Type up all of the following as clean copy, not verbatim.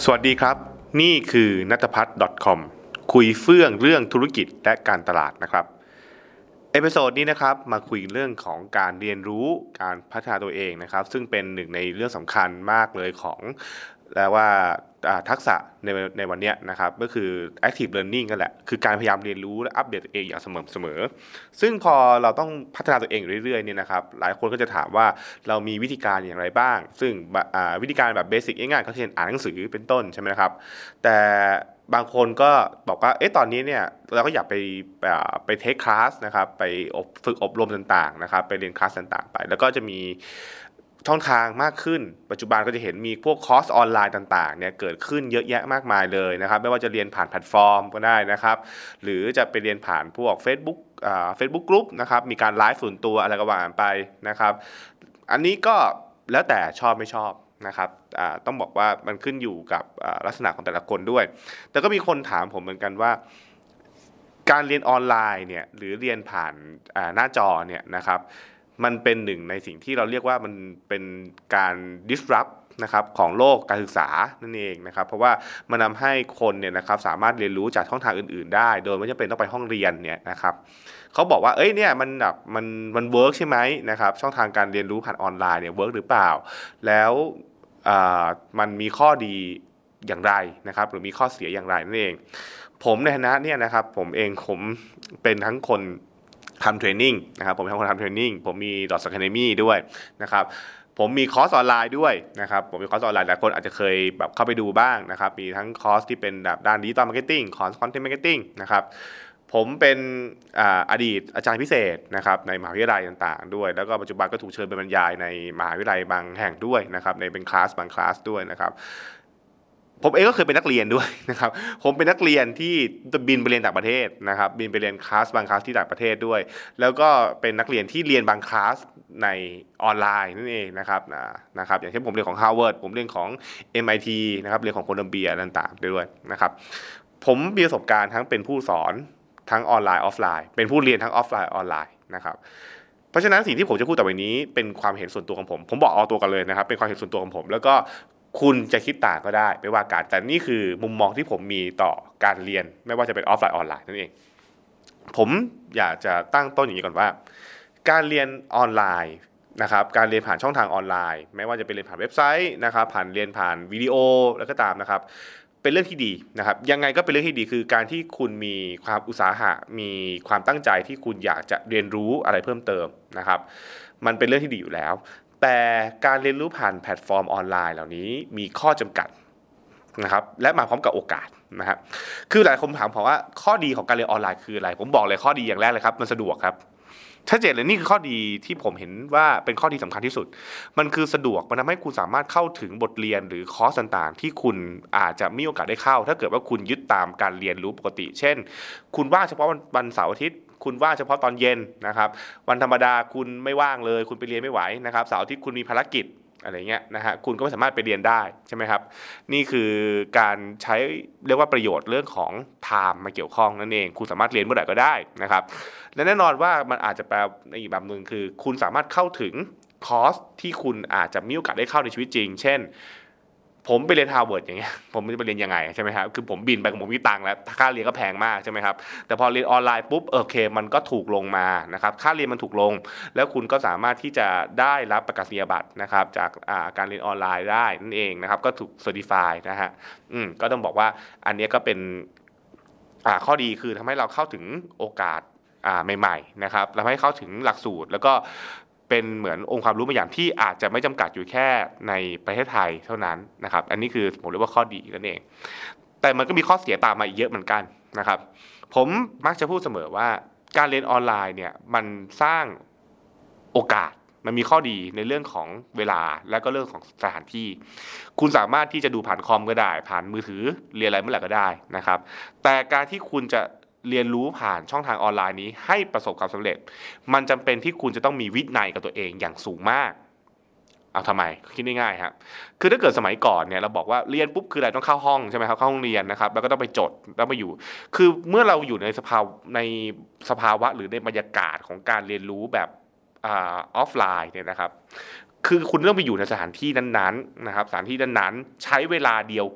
สวัสดีครับนี่คือณัฐพัฒน์ .com คุยเฟื่องเรื่องธุรกิจและการตลาดนะครับเอพิโซดนี้นะครับมาคุยเรื่องของการเรียนรู้การพัฒนาตัวเองนะครับซึ่งเป็นหนึ่งในเรื่องสำคัญมากเลยของแล้วว่าทักษะในวันนี้นะครับก็คือ active learning กันแหละคือการพยายามเรียนรู้และอัปเดตตัวเองอย่างสม่ำเสมอซึ่งพอเราต้องพัฒนาตัวเองเรื่อยๆเนี่ยนะครับหลายคนก็จะถามว่าเรามีวิธีการอย่างไรบ้างซึ่งวิธีการแบบเบสิกง่ายๆก็เช่นอ่านหนังสือเป็นต้นใช่ไหมครับแต่บางคนก็บอกว่าตอนนี้เนี่ยเราก็อยากไปเทคคลาสนะครับไปฝึกอบรมต่างๆนะครับไปเรียนคลาสต่างๆไปแล้วก็จะมีช่องทางมากขึ้นปัจจุบันก็จะเห็นมีพวกคอร์สออนไลน์ต่างๆเนี่ยเกิดขึ้นเยอะแยะมากมายเลยนะครับไม่ว่าจะเรียนผ่านแพลตฟอร์มก็ได้นะครับหรือจะไปเรียนผ่านพวก Facebook Group นะครับมีการไลฟ์ส่วนตัวอะไรก็ว่าไปนะครับอันนี้ก็แล้วแต่ชอบไม่ชอบนะครับต้องบอกว่ามันขึ้นอยู่กับลักษณะของแต่ละคนด้วยแต่ก็มีคนถามผมเหมือนกันว่าการเรียนออนไลน์เนี่ยหรือเรียนผ่านหน้าจอเนี่ยนะครับมันเป็นหนึ่งในสิ่งที่เราเรียกว่ามันเป็นการ disrupt นะครับของโลกการศึกษานั่นเองนะครับเพราะว่ามันทำให้คนเนี่ยนะครับสามารถเรียนรู้จากช่องทางอื่นๆได้โดยไม่จำเป็นต้องไปห้องเรียนเนี่ยนะครับเขาบอกว่าเนี่ยมันแบบมันเวิร์กใช่ไหมนะครับช่องทางการเรียนรู้ผ่านออนไลน์เนี่ยเวิร์กหรือเปล่าแล้วมันมีข้อดีอย่างไรนะครับหรือมีข้อเสียอย่างไรนั่นเองผมในฐานะเนี่ยนะครับผมเป็นทั้งคนทำเทรนนิ่งนะครับผมเป็นคนทำเทรนนิ่งผมมี Dots Academy ด้วยนะครับผมมีคอร์สออนไลน์ด้วยนะครับผมมีคอร์สออนไลน์หลายคนอาจจะเคยแบบเข้าไปดูบ้างนะครับมีทั้งคอร์สที่เป็นแบบด้านดิจิตอลมาร์เก็ตติ้งคอร์สคอนเทนต์มาร์เก็ตติ้งนะครับผมเป็นอดีตอาจารย์พิเศษนะครับในมหาวิทยาลัยต่างๆด้วยแล้วก็ปัจจุบันก็ถูกเชิญไปบรรยายในมหาวิทยาลัยบางแห่งด้วยนะครับในเป็นคลาสบางคลาสด้วยนะครับผมเองก็เคยเป็นนักเรียนด้วยนะครับผมเป็นนักเรียนที่บินไปเรียนต่างประเทศนะครับบินไปเรียนคลาสบางคลาสที่ต่างประเทศด้วยแล้วก็เป็นนักเรียนที่เรียนบางคลาสในออนไลน์นั่นเองนะครับอย่างเช่นผมเรียนของ Harvard ผมเรียนของ MIT นะครับเรียนของโคลัมเบียต่างๆด้วยนะครับผมมีประสบการณ์ทั้งเป็นผู้สอนทั้งออนไลน์ออฟไลน์เป็นผู้เรียนทั้งออฟไลน์ออนไลน์นะครับเพราะฉะนั้นสิ่งที่ผมจะพูดต่อไปนี้เป็นความเห็นส่วนตัวของผมบอกเอาตัวกันเลยนะครับเป็นความเห็นส่วนตัวของผมแล้วก็คุณจะคิดต่างก็ได้ไม่ว่ากันแต่นี่คือมุมมองที่ผมมีต่อการเรียนไม่ว่าจะเป็นออฟไลน์ออนไลน์นั่นเองผมอยากจะตั้งต้นอย่างนี้ก่อนว่าการเรียนออนไลน์นะครับการเรียนผ่านช่องทางออนไลน์ไม่ว่าจะเป็นเรียนผ่านเว็บไซต์นะครับเรียนผ่านวิดีโอแล้วก็ตามนะครับเป็นเรื่องที่ดีนะครับยังไงก็เป็นเรื่องที่ดีคือการที่คุณมีความอุตสาหะมีความตั้งใจที่คุณอยากจะเรียนรู้อะไรเพิ่มเติมนะครับมันเป็นเรื่องที่ดีอยู่แล้วแต่การเรียนรู้ผ่านแพลตฟอร์มออนไลน์เหล่านี้มีข้อจำกัดนะครับและมาพร้อมกับโอกาสนะครับคือหลายคนถามผมว่าข้อดีของการเรียนออนไลน์คืออะไรผมบอกเลยข้อดีอย่างแรกเลยครับมันสะดวกครับชัดเจนเลยนี่คือข้อดีที่ผมเห็นว่าเป็นข้อดีสำคัญที่สุดมันคือสะดวกมันทำให้คุณสามารถเข้าถึงบทเรียนหรือคอร์สต่างๆที่คุณอาจจะมีโอกาสได้เข้าถ้าเกิดว่าคุณยึดตามการเรียนรู้ปกติเช่นคุณว่างเฉพาะวันเสาร์อาทิตย์คุณว่างเฉพาะตอนเย็นนะครับวันธรรมดาคุณไม่ว่างเลยคุณไปเรียนไม่ไหวนะครับเสาร์อาทิตย์คุณมีภารกิจอะไรเงี้ยนะฮะคุณก็ไม่สามารถไปเรียนได้ใช่ไหมครับนี่คือการใช้เรียกว่าประโยชน์เรื่องของ time มาเกี่ยวข้องนั่นเองคุณสามารถเรียนเมื่อไหร่ก็ได้นะครับและแน่นอนว่ามันอาจจะแปลในอีกแบบนึงคือคุณสามารถเข้าถึงคอร์สที่คุณอาจจะมีโอกาสได้เข้าในชีวิตจริงเช่นผมไปเรียน Harvard อย่างเงี้ยผมจะไปเรียนยังไงใช่ไหมครับคือผมบินไปผมมีตังค์แล้วค่าเรียนก็แพงมากใช่ไหมครับแต่พอเรียนออนไลน์ปุ๊บโอเคมันก็ถูกลงมานะครับค่าเรียนมันถูกลงแล้วคุณก็สามารถที่จะได้รับประกาศนียบัตรนะครับจากการเรียนออนไลน์ได้นั่นเองนะครับก็ถูกเซอร์ติฟายนะฮะก็ต้องบอกว่าอันนี้ก็เป็นข้อดีคือทำให้เราเข้าถึงโอกาสใหม่ๆนะครับทำให้เข้าถึงหลักสูตรแล้วก็เป็นเหมือนองค์ความรู้บางอย่างที่อาจจะไม่จำกัดอยู่แค่ในประเทศไทยเท่านั้นนะครับอันนี้คือผมเรียกว่าข้อดีนั่นเองแต่มันก็มีข้อเสียตามมาอีกเยอะเหมือนกันนะครับผมมักจะพูดเสมอว่าการเรียนออนไลน์เนี่ยมันสร้างโอกาสมันมีข้อดีในเรื่องของเวลาและก็เรื่องของสถานที่คุณสามารถที่จะดูผ่านคอมก็ได้ผ่านมือถือเรียนอะไรเมื่อไหร่ก็ได้นะครับแต่การที่คุณจะเรียนรู้ผ่านช่องทางออนไลน์นี้ให้ประสบความสำเร็จมันจำเป็นที่คุณจะต้องมีวินัยกับตัวเองอย่างสูงมากเอาทำไมคิดง่ายๆครับคือถ้าเกิดสมัยก่อนเนี่ยเราบอกว่าเรียนปุ๊บคืออะไรต้องเข้าห้องใช่ไหมครับเข้าห้องเรียนนะครับแล้วก็ต้องไปจดแล้วมาอยู่คือเมื่อเราอยู่ในสภาวะหรือในบรรยากาศของการเรียนรู้แบบออฟไลน์เนี่ยนะครับคือคุณต้องไปอยู่ในสถานที่นั้นๆนะครับสถานที่นั้นๆใช้เวลาเดียวกับ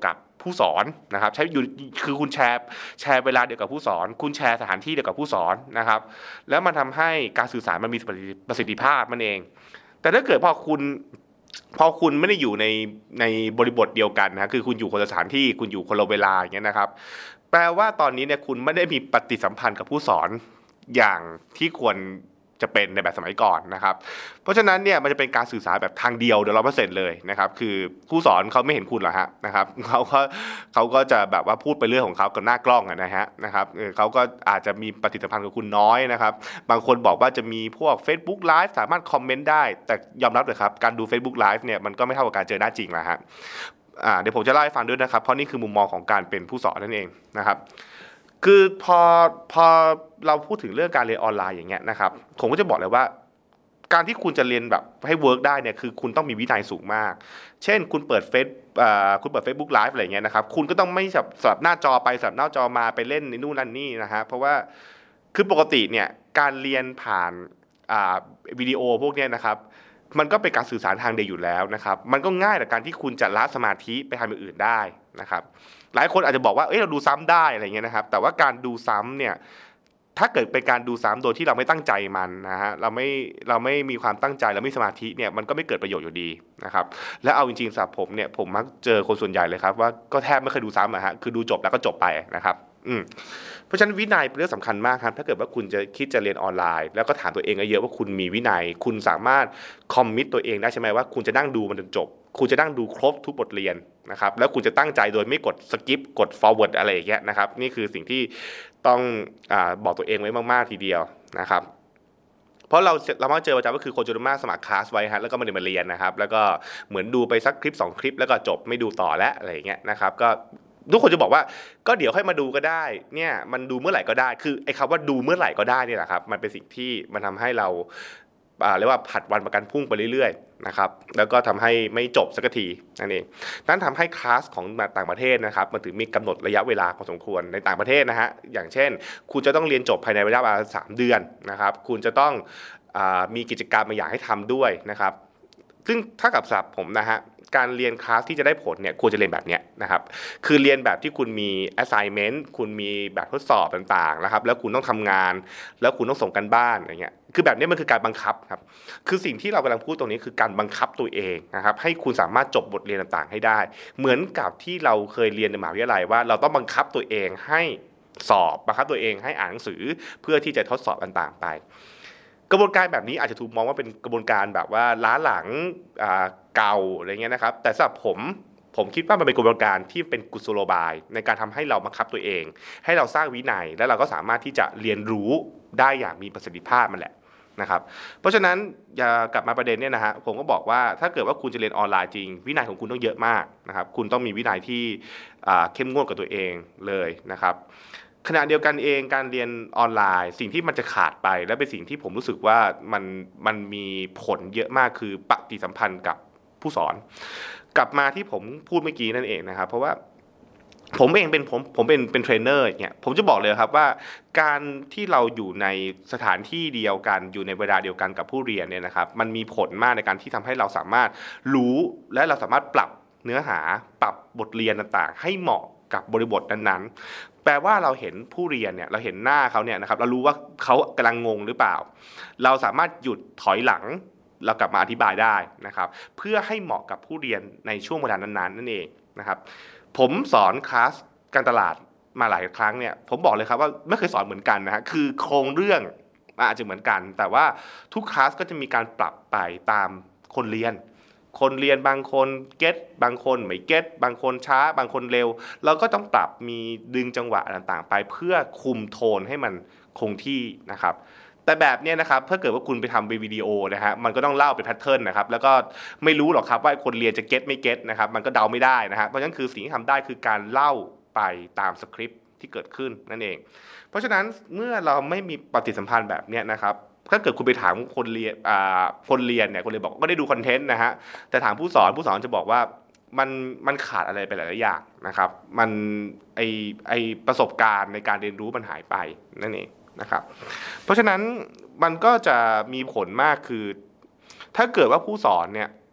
ผู้สอนนะครับใช้อยู่คือคุณแชร์เวลาเดียวกับผู้สอนคุณแชร์สถานที่เดียวกับผู้สอนนะครับแล้วมันทำให้การสื่อสารมันมีประสิทธิภาพมันเองแต่ถ้าเกิดพอคุณไม่ได้อยู่ในบริบทเดียวกันนะคือคุณอยู่คนละสถานที่คุณอยู่คนละเวลาอย่างเงี้ยนะครับแปลว่าตอนนี้เนี่ยคุณไม่ได้มีปฏิสัมพันธ์กับผู้สอนอย่างที่ควรจะเป็นในแบบสมัยก่อนนะครับเพราะฉะนั้นเนี่ยมันจะเป็นการสื่อสารแบบทางเดียว100%เลยนะครับคือผู้สอนเขาไม่เห็นคุณหรอกฮะนะครับเขาก็จะแบบว่าพูดไปเรื่องของเขากับหน้ากล้องนะครับเขาก็อาจจะมีปฏิสัมพันธ์กับคุณน้อยนะครับบางคนบอกว่าจะมีพวก Facebook Live สามารถคอมเมนต์ได้แต่ยอมรับเลยครับการดู Facebook Live เนี่ยมันก็ไม่เท่ากับการเจอหน้าจริงแล้วฮะเดี๋ยวผมจะเล่าให้ฟังด้วยนะครับเพราะนี่คือมุมมองของการเป็นผู้สอนนั่นเองนะครับคือพอเราพูดถึงเรื่องการเรียนออนไลน์อย่างเงี้ยนะครับผมก็จะบอกเลยว่าการที่คุณจะเรียนแบบให้เวิร์กได้เนี่ยคือคุณต้องมีวินัยสูงมากเช่นคุณเปิดFacebook Live อะไรเงี้ยนะครับคุณก็ต้องไม่สลับหน้าจอไปสลับหน้าจอมาไปเล่นในนู่นนั่นนี่นะฮะเพราะว่าคือปกติเนี่ยการเรียนผ่านวิดีโอพวกเนี้ยนะครับมันก็เป็นการสื่อสารทางเดียวอยู่แล้วนะครับมันก็ง่ายต่อการที่คุณจะละสมาธิไปทำอย่างอื่นได้นะครับหลายคนอาจจะบอกว่าเราดูซ้ำได้อะไรเงี้ยนะครับแต่ว่าการดูซ้ำเนี่ยถ้าเกิดเป็นการดูซ้ำโดยที่เราไม่ตั้งใจมันนะฮะเราไม่มีความตั้งใจเราไม่สมาธิเนี่ยมันก็ไม่เกิดประโยชน์อยู่ดีนะครับและเอาจริงๆสำหรับผมเนี่ยผมมักเจอคนส่วนใหญ่เลยครับว่าก็แทบไม่เคยดูซ้ำฮะคือดูจบแล้วก็จบไปนะครับเพราะฉะนั้นวินัยเป็นเรื่องสำคัญมากครับถ้าเกิดว่าคุณจะคิดจะเรียนออนไลน์แล้วก็ถามตัวเองเยอะว่าคุณมีวินัยคุณสามารถคอมมิตตัวเองได้ใช่ไหมว่าคุณจะนั่งดูมันจนจบคุณจะนั่งดูครบทุกบทเรียนนะครับแล้วคุณจะตั้งใจโดยไม่กดสกิปกด forward อะไรอย่างเงี้ยนะครับนี่คือสิ่งที่ต้องบอกตัวเองไว้มากๆทีเดียวนะครับเพราะเรามักเจอประจำก็คือคนจำนวนมากสมัครคลาสไว้ฮะแล้วก็ไม่ได้มาเรียนนะครับแล้วก็เหมือนดูไปสักคลิป2คลิปแล้วก็จบไม่ดูต่อแล้วอะไรอย่างเงี้ยนะครับก็ทุกคนจะบอกว่าก็เดี๋ยวค่อยมาดูก็ได้เนี่ยมันดูเมื่อไหร่ก็ได้คือไอ้คำว่าดูเมื่อไหร่ก็ได้เนี่ยแหละครับมันเป็นสิ่งที่มันทำให้เราเรียกว่าผัดวันประกันพรุ่งไปเรื่อยๆนะครับแล้วก็ทำให้ไม่จบสักทีนั่นเองนั่นทำให้คลาสของต่างประเทศนะครับมันถึงมีกำหนดระยะเวลาพอสมควรในต่างประเทศนะฮะอย่างเช่นคุณจะต้องเรียนจบภายในระยะเวลา3 เดือนนะครับคุณจะต้องมีกิจกรรมบางอย่างให้ทำด้วยนะครับซึ่งถ้ากับสำหรับผมนะฮะการเรียนคลาสที่จะได้ผลเนี่ยควรจะเรียนแบบนี้นะครับคือเรียนแบบที่คุณมี assignment คุณมีแบบทดสอบต่างๆนะครับแล้วคุณต้องทำงานแล้วคุณต้องส่งกันบ้านอะไรเงี้ยคือแบบนี้มันคือการบังคับครับคือสิ่งที่เรากำลังพูดตรงนี้คือการบังคับตัวเองนะครับให้คุณสามารถจบบทเรียนต่างๆให้ได้เหมือนกับที่เราเคยเรียนในมหาวิทยาลัยว่าเราต้องบังคับตัวเองให้สอบบังคับตัวเองให้อ่านหนังสือเพื่อที่จะทดสอบต่างๆไปกระบวนการแบบนี้อาจจะถูกมองว่าเป็นกระบวนการแบบว่าล้าหลังเก่าอะไรเงี้ยนะครับแต่สำหรับผมคิดว่ามันเป็นกระบวนการที่เป็นกุศโลบายในการทำให้เราบังคับตัวเองให้เราสร้างวินัยและเราก็สามารถที่จะเรียนรู้ได้อย่างมีประสิทธิภาพมันแหละนะครับเพราะฉะนั้นอย่ากลับมาประเด็นเนี่ยนะฮะผมก็บอกว่าถ้าเกิดว่าคุณจะเรียนออนไลน์จริงวินัยของคุณต้องเยอะมากนะครับคุณต้องมีวินัยที่เข้มงวดกับตัวเองเลยนะครับขณะเดียวกันเองการเรียนออนไลน์สิ่งที่มันจะขาดไปและเป็นสิ่งที่ผมรู้สึกว่ามันมีผลเยอะมากคือปฏิสัมพันธ์กับผู้สอนกลับมาที่ผมพูดเมื่อกี้นั่นเองนะครับเพราะว่าผมเองผมเป็นเทรนเนอร์อย่างเงี้ยผมจะบอกเลยครับว่าการที่เราอยู่ในสถานที่เดียวกันอยู่ในเวลาเดียวกันกับผู้เรียนเนี่ยนะครับมันมีผลมากในการที่ทำให้เราสามารถรู้และเราสามารถปรับเนื้อหาปรับบทเรียนต่างๆให้เหมาะกับบริบทนั้นๆแปลว่าเราเห็นผู้เรียนเนี่ยเราเห็นหน้าเขาเนี่ยนะครับเรารู้ว่าเขากำลังงงหรือเปล่าเราสามารถหยุดถอยหลังเรากลับมาอธิบายได้นะครับเพื่อให้เหมาะกับผู้เรียนในช่วงเวลานั้นๆนั่นเองนะครับผมสอนคลาสการตลาดมาหลายครั้งเนี่ยผมบอกเลยครับว่าไม่เคยสอนเหมือนกันนะฮะคือโครงเรื่องอาจจะเหมือนกันแต่ว่าทุกคลาสก็จะมีการปรับไปตามคนเรียนบางคนเก็ตบางคนไม่เก็ตบางคนช้าบางคนเร็วเราก็ต้องปรับมีดึงจังหวะต่างๆไปเพื่อคุมโทนให้มันคงที่นะครับแต่แบบนี้นะครับถ้าเกิดว่าคุณไปทำเป็นวิดีโอนะฮะมันก็ต้องเล่าเป็นแพทเทิร์นนะครับแล้วก็ไม่รู้หรอกครับว่าคนเรียนจะเก็ตไม่เก็ตนะครับมันก็เดาไม่ได้นะฮะเพราะฉะนั้นคือสิ่งที่ทำได้คือการเล่าไปตามสคริปต์ที่เกิดขึ้นนั่นเองเพราะฉะนั้นเมื่อเราไม่มีปฏิสัมพันธ์แบบนี้นะครับถ้าเกิดคุณไปถามคนเรียนเนี่ยคนเรียนบอกก็ได้ดูคอนเทนต์นะฮะแต่ถามผู้สอนจะบอกว่ามันขาดอะไรไปหลายๆอย่างนะครับมันไอประสบการณ์ในการเรียนรู้มันหายไปนั่นเองนะครับเพราะฉะนั้นมันก็จะมีผลมากคือถ้าเกิดว่าผู้สอนเนี่ย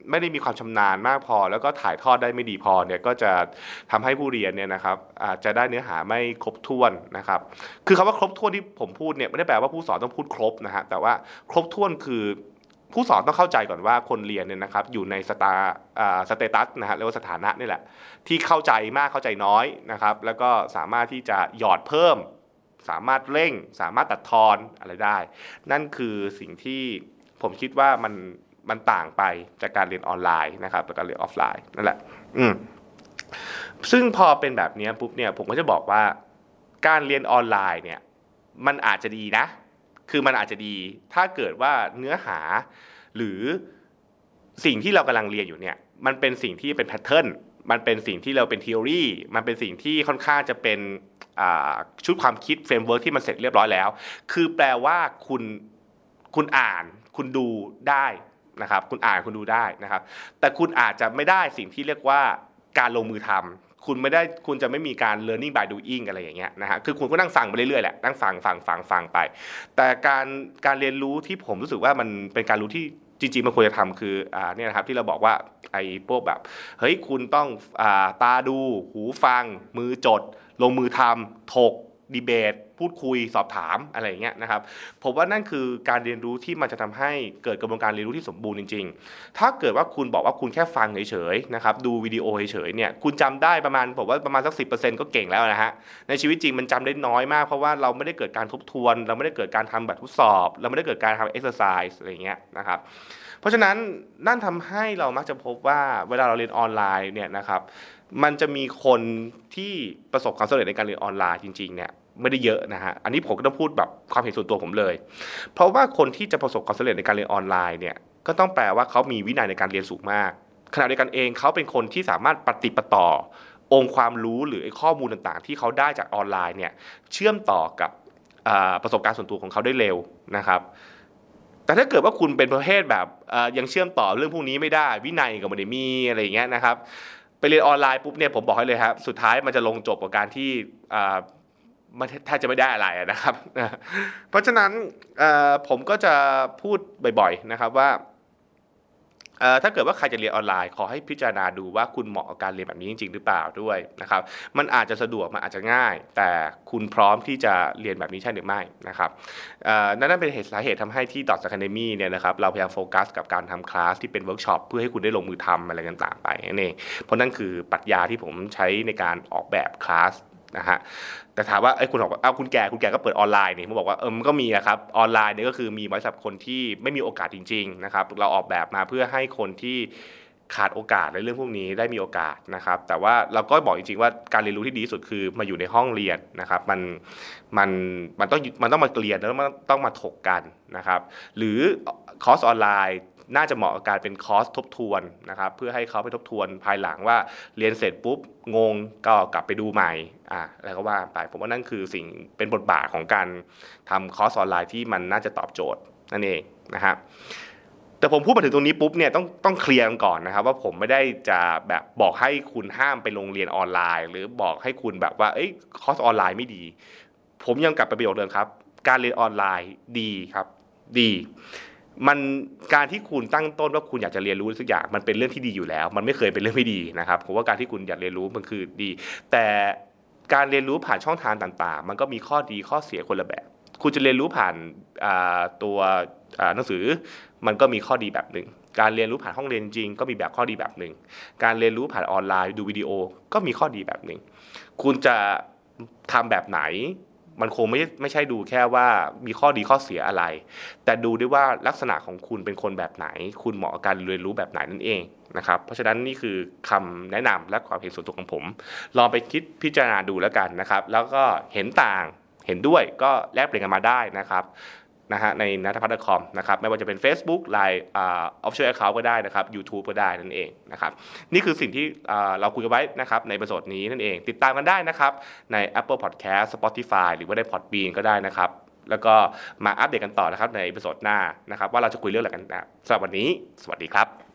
ไม่ได้มีความชำนาญมากพอแล้วก็ถ่ายทอดได้ไม่ดีพอเนี่ยก็จะทำให้ผู้เรียนเนี่ยนะครับอาจจะได้เนื้อหาไม่ครบถ้วนนะครับคือคำว่าครบถ้วนที่ผมพูดเนี่ยไม่ได้แปลว่าผู้สอนต้องพูดครบนะฮะแต่ว่าครบถ้วนคือผู้สอนต้องเข้าใจก่อนว่าคนเรียนเนี่ยนะครับอยู่ในสเตตัสนะฮะเรียกว่าสถานะนี่แหละที่เข้าใจมากเข้าใจน้อยนะครับแล้วก็สามารถที่จะหยอดเพิ่มสามารถเร่งสามารถตัดทอนอะไรได้นั่นคือสิ่งที่ผมคิดว่ามันต่างไปจากการเรียนออนไลน์นะครับกับการเรียนออฟไลน์นั่นแหละซึ่งพอเป็นแบบนี้ปุ๊บเนี่ยผมก็จะบอกว่าการเรียนออนไลน์เนี่ยมันอาจจะดีนะคือมันอาจจะดีถ้าเกิดว่าเนื้อหาหรือสิ่งที่เรากำลังเรียนอยู่เนี่ยมันเป็นสิ่งที่เป็นแพทเทิร์นมันเป็นสิ่งที่เราเป็นทฤษฎีมันเป็นสิ่งที่ค่อนข้างจะเป็นชุดความคิดเฟรมเวิร์กที่มันเสร็จเรียบร้อยแล้วคือแปลว่าคุณอ่านคุณดูได้นะครับคุณอ่านคุณดูได้นะครับแต่คุณอาจจะไม่ได้สิ่งที่เรียกว่าการลงมือทำคุณจะไม่มีการ learning by doing อะไรอย่างเงี้ยนะฮะคือคุณก็นั่งฟังไปเรื่อยๆแหละนั่งฟังไปแต่การเรียนรู้ที่ผมรู้สึกว่ามันเป็นการรู้ที่จริงๆมันควรจะทำคือเนี่ยนะครับที่เราบอกว่าไอ้พวกแบบเฮ้ยคุณต้องตาดูหูฟังมือจดลงมือทำถกดีเบตพูดคุยสอบถามอะไรอย่างเงี้ยนะครับผมว่านั่นคือการเรียนรู้ที่มันจะทำให้เกิดกระบวนการเรียนรู้ที่สมบูรณ์จริงๆถ้าเกิดว่าคุณบอกว่าคุณแค่ฟังเฉยๆนะครับดูวิดีโอเฉยๆเนี่ยคุณจำได้ผมว่าประมาณสัก 10% ก็เก่งแล้วนะฮะในชีวิตจริงมันจำได้น้อยมากเพราะว่าเราไม่ได้เกิดการทบทวนเราไม่ได้เกิดการทำแบบทดสอบเราไม่ได้เกิดการทำเอ็กซ์ไซส์อะไรอย่างเงี้ยนะครับเพราะฉะนั้นนั่นทำให้เรามักจะพบว่าเวลาเราเรียนออนไลน์เนี่ยนะครับมันจะมีคนที่ประสบความสำเร็จในการเรียนออนไลน์จริงๆเนี่ยไม่ได้เยอะนะฮะอันนี้ผมก็ต้องพูดแบบความเห็นส่วนตัวผมเลยเพราะว่าคนที่จะประสบความสำเร็จในการเรียนออนไลน์เนี่ยก็ต้องแปลว่าเขามีวินัยในการเรียนสูงมากขณะเดียวกันเองเขาเป็นคนที่สามารถปฏิปต่อองค์ความรู้หรือข้อมูลต่างๆที่เขาได้จากออนไลน์เนี่ยเชื่อมต่อกับประสบการณ์ส่วนตัวของเขาได้เร็วนะครับแต่ถ้าเกิดว่าคุณเป็นประเภทแบบยังเชื่อมต่อเรื่องพวกนี้ไม่ได้วินัยก็ไม่ได้มีอะไรอย่างเงี้ยนะครับไปเรียนออนไลน์ปุ๊บเนี่ยผมบอกให้เลยครับสุดท้ายมันจะลงจบกับการที่มันแทบจะไม่ได้อะไรนะครับเพราะฉะนั้นผมก็จะพูดบ่อยๆนะครับว่าถ้าเกิดว่าใครจะเรียนออนไลน์ขอให้พิจารณาดูว่าคุณเหมาะกับการเรียนแบบนี้จริงๆหรือเปล่าด้วยนะครับมันอาจจะสะดวกมันอาจจะง่ายแต่คุณพร้อมที่จะเรียนแบบนี้ใช่หรือไม่นะครับนั่นเป็นสาเหตุทำให้ที่ Dots Academy เนี่ยนะครับเราพยายามโฟกัสกับการทำคลาสที่เป็นเวิร์กช็อปเพื่อให้คุณได้ลงมือทำอะไรต่างๆไปนั่นเองเพราะนั่นคือปรัชญาที่ผมใช้ในการออกแบบคลาสนะฮะแต่ถามว่าคุณบอกว่าคุณแก่ก็เปิดออนไลน์นี่ผมบอกว่ามันก็มีนะครับออนไลน์เนี่ยก็คือมีไว้สำหรับคนที่ไม่มีโอกาสจริงๆนะครับเราออกแบบมาเพื่อให้คนที่ขาดโอกาสในเรื่องพวกนี้ได้มีโอกาสนะครับแต่ว่าเราก็บอกจริงๆว่าการเรียนรู้ที่ดีที่สุดคือมาอยู่ในห้องเรียนนะครับมันต้องมาเรียนแล้วต้องมาถกกันนะครับหรือคอร์สออนไลน์น่าจะเหมาะกับการเป็นคอร์สทบทวนนะครับเพื่อให้เขาไปทบทวนภายหลังว่าเรียนเสร็จปุ๊บงงก็กลับไปดูใหม่แล้วก็ว่าไปผมว่านั่นคือสิ่งเป็นบทบาทของการทำคอร์สออนไลน์ที่มันน่าจะตอบโจทย์นั่นเองนะครับแต่ผมพูดมาถึงตรงนี้ปุ๊บเนี่ยต้องเคลียร์ก่อนนะครับว่าผมไม่ได้จะแบบบอกให้คุณห้ามไปโรงเรียนออนไลน์หรือบอกให้คุณแบบว่าคอร์สออนไลน์ไม่ดีผมยังกลับไปประโยคเดิมครับการเรียนออนไลน์ดีครับดีมันการที่คุณตั้งต้นว่าคุณอยากจะเรียนรู้สักอย่างมันเป็นเรื่องที่ดีอยู่แล้วมันไม่เคยเป็นเรื่องไม่ดีนะครับผมว่าการที่คุณอยากเรียนรู้มันคือดีแต่การเรียนรู้ผ่านช่องทางต่างๆมันก็มีข้อดีข้อเสียคนละแบบคุณจะเรียนรู้ผ่านตัวหนังสือมันก็มีข้อดีแบบหนึ่งการเรียนรู้ผ่านห้องเรียนจริงก็มีแบบข้อดีแบบหนึ่งการเรียนรู้ผ่านออนไลน์ดูวิดีโอก็มีข้อดีแบบหนึ่งคุณจะทำแบบไหนมันคงไม่ใช่ดูแค่ว่ามีข้อดีข้อเสียอะไรแต่ดูด้วยว่าลักษณะของคุณเป็นคนแบบไหนคุณเหมาะกับการเรียนรู้แบบไหนนั่นเองนะครับเพราะฉะนั้นนี่คือคำแนะนำและความเห็นส่วนตัวของผมลองไปคิดพิจารณาดูแล้วกันนะครับแล้วก็เห็นต่างเห็นด้วยก็แลกเปลี่ยนกันมาได้นะครับในnataphat.com นะครับไม่ว่าจะเป็น Facebook Line Official Account ก็ได้นะครับ YouTube ก็ได้นั่นเองนะครับนี่คือสิ่งที่เราคุยกันไว้นะครับในตอนนี้นั่นเองติดตามกันได้นะครับใน Apple Podcast Spotify หรือว่าใน Podbean ก็ได้นะครับแล้วก็มาอัปเดตกันต่อนะครับในตอนหน้านะครับว่าเราจะคุยเรื่องอะไรกันนะสำหรับวันนี้สวัสดีครับ